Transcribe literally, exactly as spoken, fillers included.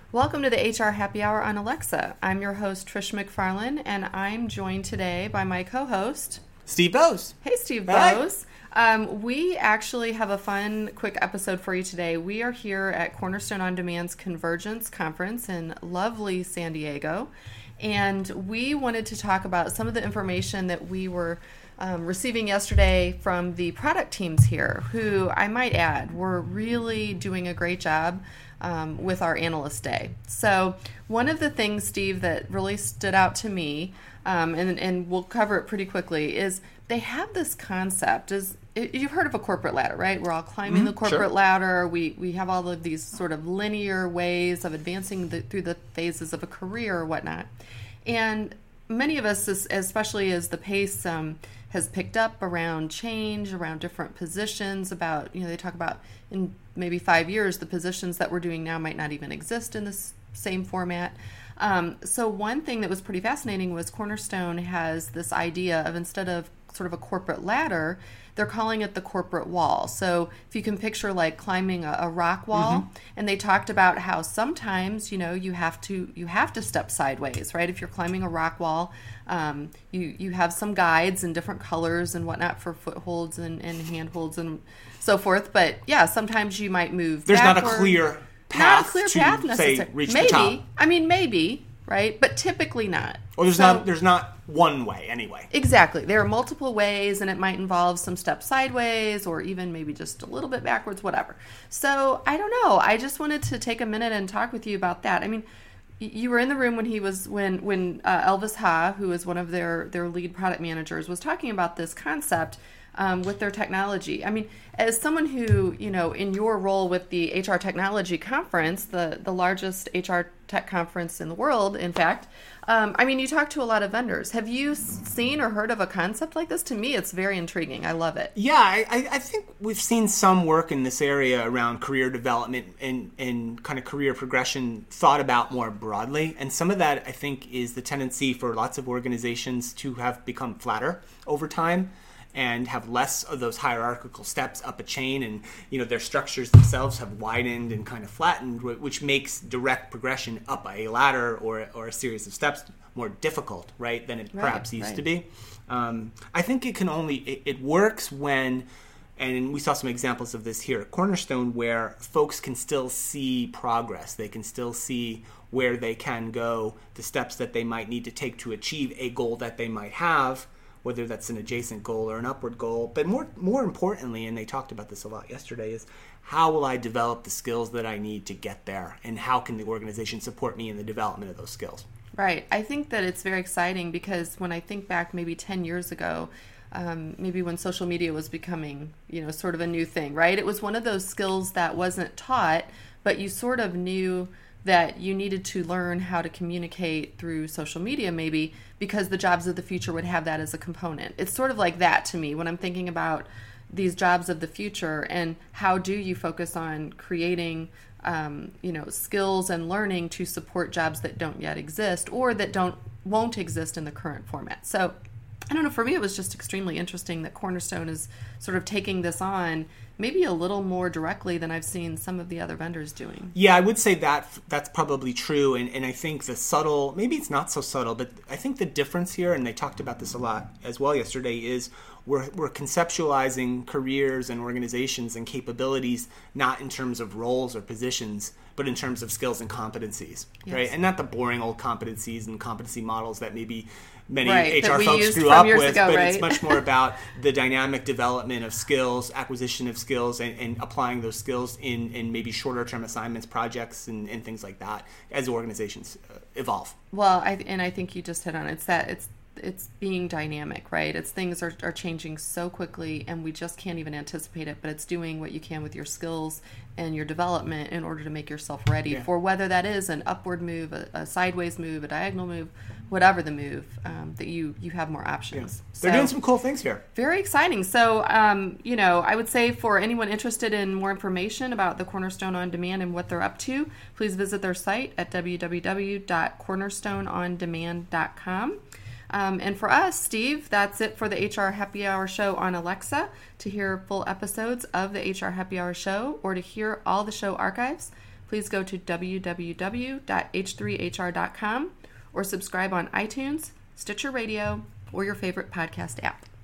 Welcome to the H R Happy Hour on Alexa. I'm your host, Trish McFarlane, and I'm joined today by my co-host, Steve Bose. Hey, Steve Hi. Bose. Um, we actually have a fun, quick episode for you today. We are here at Cornerstone On Demand's Convergence Conference in lovely San Diego, and we wanted to talk about some of the information that we were um, receiving yesterday from the product teams here, who I might add were really doing a great job um, with our Analyst Day. So one of the things, Steve, that really stood out to me, um, and, and we'll cover it pretty quickly, is they have this concept. Is you've heard of a corporate ladder, right? We're all climbing Mm-hmm, the corporate sure. ladder. We we have all of these sort of linear ways of advancing the, through the phases of a career or whatnot. And many of us, especially as the pace um, has picked up around change, around different positions, about, you know, they talk about in maybe five years, the positions that we're doing now might not even exist in this same format. Um, so one thing that was pretty fascinating was Cornerstone has this idea of, instead of sort of a corporate ladder, they're calling it the corporate wall. So if you can picture like climbing a, a rock wall, mm-hmm. and they talked about how sometimes, you know, you have to you have to step sideways, right? If you're climbing a rock wall, um, you you have some guides in different colors and whatnot for footholds and, and handholds and so forth. But yeah, sometimes you might move. There's backward. not a clear path. Not a clear to, path say, necessarily. reach maybe. the top. I mean, maybe, right? But typically not. Or there's so, not there's not one way anyway. Exactly. There are multiple ways, and it might involve some steps sideways or even maybe just a little bit backwards, whatever. So I don't know. I just wanted to take a minute and talk with you about that. I mean, you were in the room when he was when when uh, Elvis Ha, who is one of their their lead product managers, was talking about this concept um, with their technology. I mean, as someone who, you know, in your role with the H R Technology Conference, the the largest H R tech conference in the world, in fact, um, I mean, you talk to a lot of vendors. Have you seen or heard of a concept like this? To me, it's very intriguing. I love it. Yeah, I, I think we've seen some work in this area around career development and, and kind of career progression thought about more broadly. And some of that, I think, is the tendency for lots of organizations to have become flatter over time and have less of those hierarchical steps up a chain, and you know their structures themselves have widened and kind of flattened, which makes direct progression up a ladder or or a series of steps more difficult, right, than it right, perhaps used right. to be. Um, I think it can only it, it works when, and we saw some examples of this here at Cornerstone, where folks can still see progress. They can still see where they can go, the steps that they might need to take to achieve a goal that they might have, whether that's an adjacent goal or an upward goal. But more more importantly, and they talked about this a lot yesterday, is how will I develop the skills that I need to get there, and how can the organization support me in the development of those skills? Right. I think that it's very exciting because when I think back maybe ten years ago, um, maybe when social media was becoming, you know, sort of a new thing, right? It was one of those skills that wasn't taught, but you sort of knew that you needed to learn how to communicate through social media, maybe because the jobs of the future would have that as a component. It's sort of like that to me when I'm thinking about these jobs of the future, and how do you focus on creating um, you know, skills and learning to support jobs that don't yet exist or that don't won't exist in the current format. So I don't know, for me it was just extremely interesting that Cornerstone is sort of taking this on maybe a little more directly than I've seen some of the other vendors doing. Yeah, I would say that that's probably true. And, and I think the subtle, maybe it's not so subtle, but I think the difference here, and they talked about this a lot as well yesterday, is we're, we're conceptualizing careers and organizations and capabilities not in terms of roles or positions, but in terms of skills and competencies, yes. right? And not the boring old competencies and competency models that maybe many right, H R folks grew up with, ago, but right? It's much more about the dynamic development of skills, acquisition of skills, and, and applying those skills in, in maybe shorter term assignments, projects, and, and things like that as organizations uh, evolve. Well, I, and I think you just hit on it. It's that it's it's being dynamic, right? It's things are, are changing so quickly, and we just can't even anticipate it, but it's doing what you can with your skills and your development in order to make yourself ready yeah. for whether that is an upward move, a, a sideways move, a diagonal move, whatever the move, um, that you, you have more options. Yeah. They're so, doing some cool things here. Very exciting. So, um, you know, I would say for anyone interested in more information about the Cornerstone On Demand and what they're up to, please visit their site at w w w dot cornerstone on demand dot com. Um, and for us, Steve, that's it for the H R Happy Hour show on Alexa. To hear full episodes of the H R Happy Hour show or to hear all the show archives, please go to w w w dot h three h r dot com or subscribe on iTunes, Stitcher Radio, or your favorite podcast app.